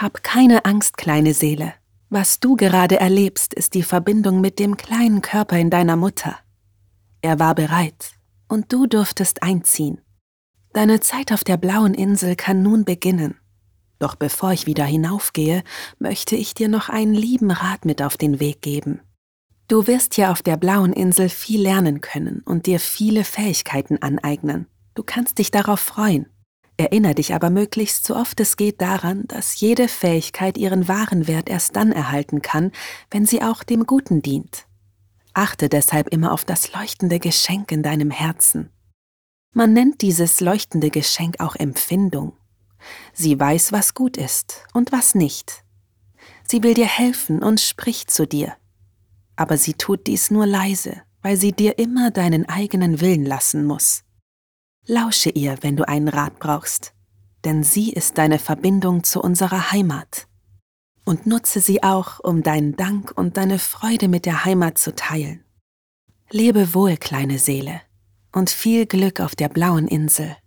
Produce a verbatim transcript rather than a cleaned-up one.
Hab keine Angst, kleine Seele. Was du gerade erlebst, ist die Verbindung mit dem kleinen Körper in deiner Mutter. Er war bereit, und du durftest einziehen. Deine Zeit auf der blauen Insel kann nun beginnen. Doch bevor ich wieder hinaufgehe, möchte ich dir noch einen lieben Rat mit auf den Weg geben. Du wirst hier auf der blauen Insel viel lernen können und dir viele Fähigkeiten aneignen. Du kannst dich darauf freuen. Erinnere dich aber möglichst so oft es geht daran, dass jede Fähigkeit ihren wahren Wert erst dann erhalten kann, wenn sie auch dem Guten dient. Achte deshalb immer auf das leuchtende Geschenk in deinem Herzen. Man nennt dieses leuchtende Geschenk auch Empfindung. Sie weiß, was gut ist und was nicht. Sie will dir helfen und spricht zu dir. Aber sie tut dies nur leise, weil sie dir immer deinen eigenen Willen lassen muss. Lausche ihr, wenn du einen Rat brauchst, denn sie ist deine Verbindung zu unserer Heimat. Und nutze sie auch, um deinen Dank und deine Freude mit der Heimat zu teilen. Lebe wohl, kleine Seele, und viel Glück auf der blauen Insel.